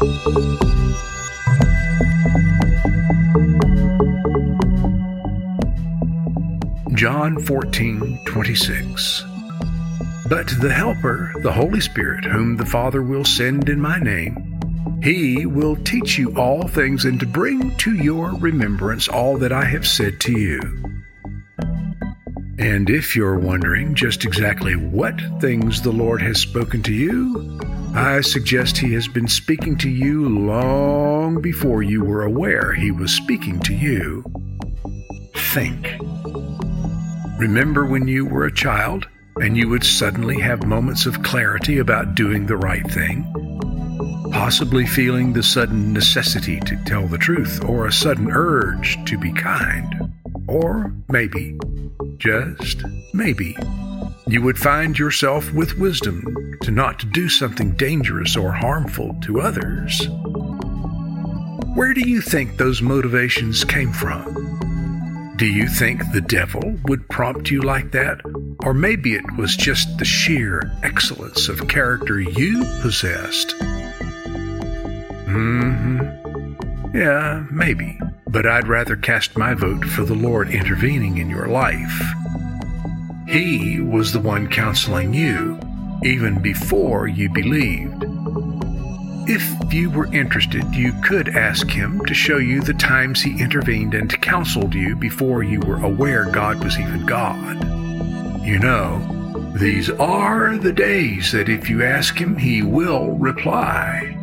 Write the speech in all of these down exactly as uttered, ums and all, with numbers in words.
John fourteen twenty-six. But the Helper, the Holy Spirit, whom the Father will send in my name, He will teach you all things and to bring to your remembrance all that I have said to you. And if you're wondering just exactly what things the Lord has spoken to you, I suggest He has been speaking to you long before you were aware He was speaking to you. Think. Remember when you were a child and you would suddenly have moments of clarity about doing the right thing, possibly feeling the sudden necessity to tell the truth or a sudden urge to be kind, or maybe, just maybe, you would find yourself with wisdom to not do something dangerous or harmful to others. Where do you think those motivations came from? Do you think the devil would prompt you like that? Or maybe it was just the sheer excellence of character you possessed? Mm-hmm. Yeah, maybe. But I'd rather cast my vote for the Lord intervening in your life. He was the one counseling you, even before you believed. If you were interested, you could ask Him to show you the times He intervened and counseled you before you were aware God was even God. You know, these are the days that if you ask Him, He will reply.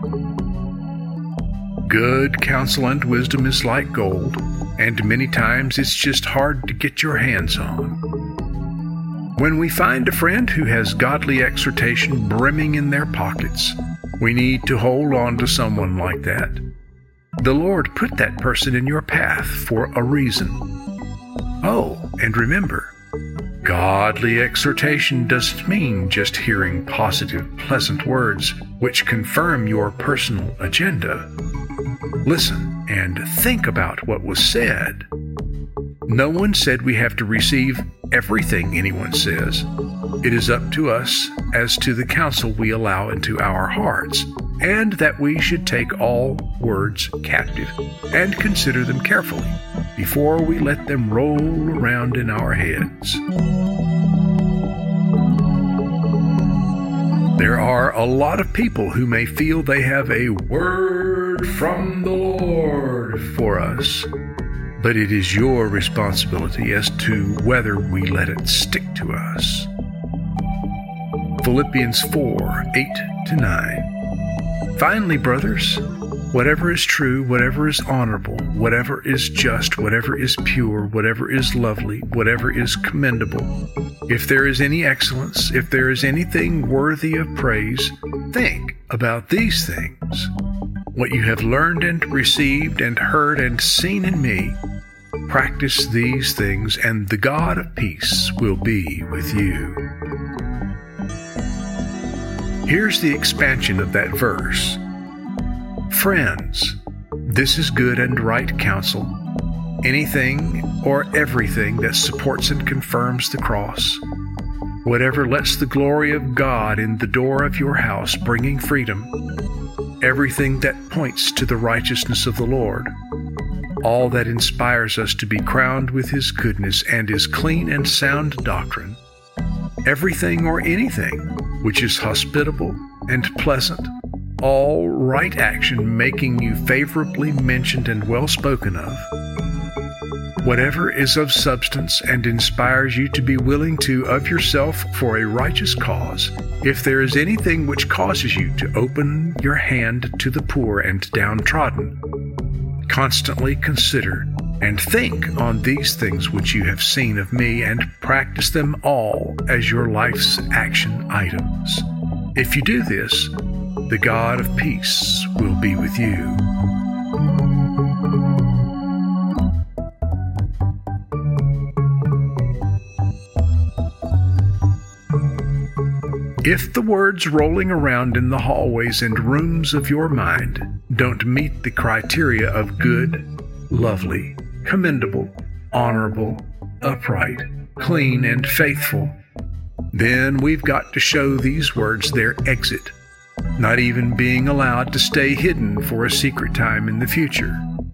Good counsel and wisdom is like gold, and many times it's just hard to get your hands on. When we find a friend who has godly exhortation brimming in their pockets, we need to hold on to someone like that. The Lord put that person in your path for a reason. Oh, and remember, godly exhortation doesn't mean just hearing positive, pleasant words which confirm your personal agenda. Listen and think about what was said. No one said we have to receive everything anyone says. It is up to us as to the counsel we allow into our hearts, and that we should take all words captive and consider them carefully before we let them roll around in our heads. There are a lot of people who may feel they have a word from the Lord for us, but it is your responsibility as to whether we let it stick to us. Philippians four, eight to nine. Finally, brothers, whatever is true, whatever is honorable, whatever is just, whatever is pure, whatever is lovely, whatever is commendable, if there is any excellence, if there is anything worthy of praise, think about these things. What you have learned and received and heard and seen in me, practice these things, and the God of peace will be with you. Here's the expansion of that verse. Friends, this is good and right counsel. Anything or everything that supports and confirms the cross. Whatever lets the glory of God in the door of your house, bringing freedom. Everything that points to the righteousness of the Lord. All that inspires us to be crowned with His goodness and His clean and sound doctrine. Everything or anything which is hospitable and pleasant, all right action making you favorably mentioned and well spoken of. Whatever is of substance and inspires you to be willing to of yourself for a righteous cause, if there is anything which causes you to open your hand to the poor and downtrodden, constantly consider and think on these things which you have seen of me, and practice them all as your life's action items. If you do this, the God of peace will be with you. If the words rolling around in the hallways and rooms of your mind don't meet the criteria of good, lovely, commendable, honorable, upright, clean, and faithful, then we've got to show these words their exit not even being allowed to stay hidden for a secret time in the future.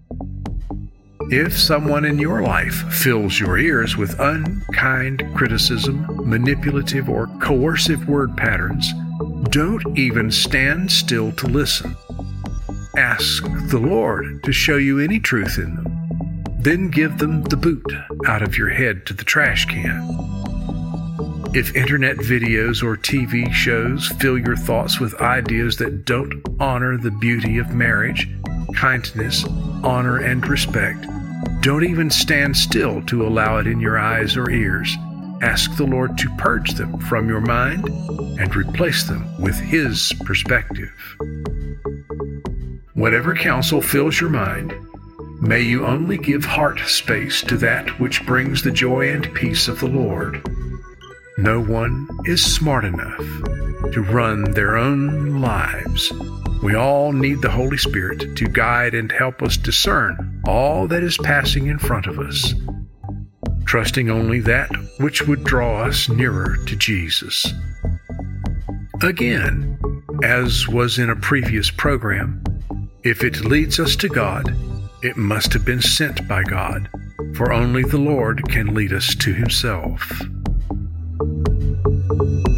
If someone in your life fills your ears with unkind criticism, manipulative or coercive word patterns, don't even stand still to listen. Ask the Lord to show you any truth in them. Then give them the boot out of your head to the trash can. If internet videos or T V shows fill your thoughts with ideas that don't honor the beauty of marriage, kindness, honor, and respect, don't even stand still to allow it in your eyes or ears. Ask the Lord to purge them from your mind and replace them with His perspective. Whatever counsel fills your mind, may you only give heart space to that which brings the joy and peace of the Lord. No one is smart enough to run their own lives. We all need the Holy Spirit to guide and help us discern all that is passing in front of us, trusting only that which would draw us nearer to Jesus. Again, as was in a previous program, if it leads us to God, it must have been sent by God, for only the Lord can lead us to Himself.